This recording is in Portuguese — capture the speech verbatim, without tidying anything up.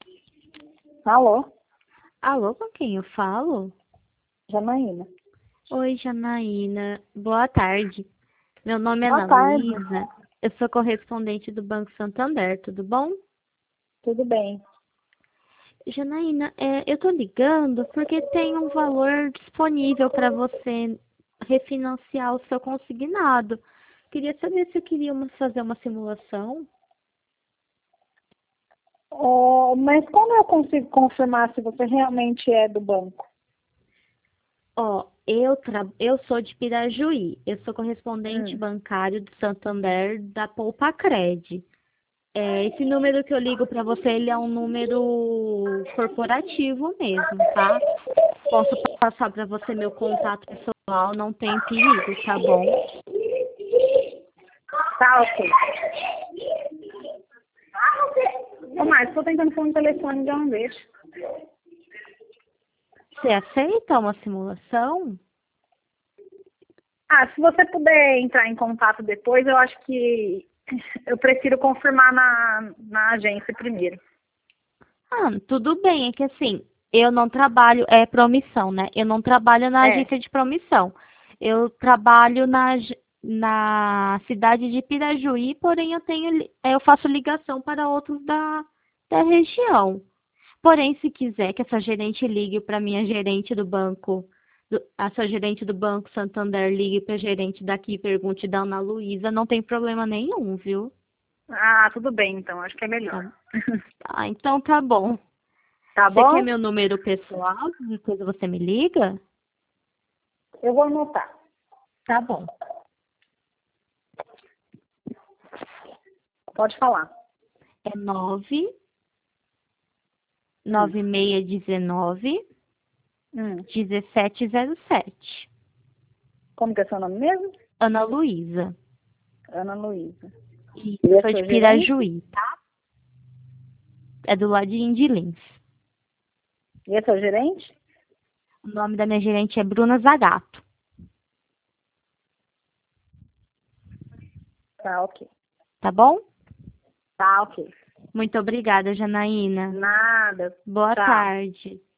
Alô, Alô, com quem eu falo? Janaína. Oi, Janaína. Boa tarde. Meu nome é Boa Ana tarde, Luísa. Eu sou correspondente do Banco Santander, tudo bom? tudo bem? Janaína, é, eu tô ligando porque tem um valor disponível para você refinanciar o seu consignado. Queria saber se eu queria uma- fazer uma simulação. Oh, mas como eu consigo confirmar se você realmente é do banco? Ó, eu, tra... eu sou de Pirajuí. Eu sou correspondente Hum. bancário do Santander da Poupacred. É, esse número que eu ligo para você, ele é um número corporativo mesmo, tá? Posso passar para você meu contato pessoal, não tem perigo, tá bom? Tá, ok. Ô, Márcio, tô tentando falar no telefone de uma vez. Você aceita uma simulação? Ah, se você puder entrar em contato depois, eu acho que eu prefiro confirmar na, na agência primeiro. Ah, tudo bem, é que assim, eu não trabalho, é promissão, né? Eu não trabalho na É, agência de promissão. Eu trabalho na, ag- na cidade de Pirajuí, porém eu tenho, li- eu faço ligação para outros da, da região. Porém, se quiser que essa gerente ligue para minha gerente do banco, do- a sua gerente do Banco Santander ligue para a gerente daqui e pergunte da Ana Luísa, não tem problema nenhum, viu? ah, tudo bem, então, acho que é melhor. Tá, tá, então tá bom. Tá Você quer bom? meu número pessoal? Qualquer coisa você me liga? Eu vou anotar. Tá bom. Pode falar. É nove Hum, nove seis um nove hum. um sete zero sete. Como que é seu nome mesmo? Ana Luísa. Ana Luísa. Isso, E eu a sou de sua gerente? Pirajuí, tá? É do ladinho de Lins. E a sua gerente? O nome da minha gerente é Bruna Zagato. Tá, ok. Tá bom? Tá, ok. Muito obrigada, Janaína. Nada. Boa Tchau. tarde.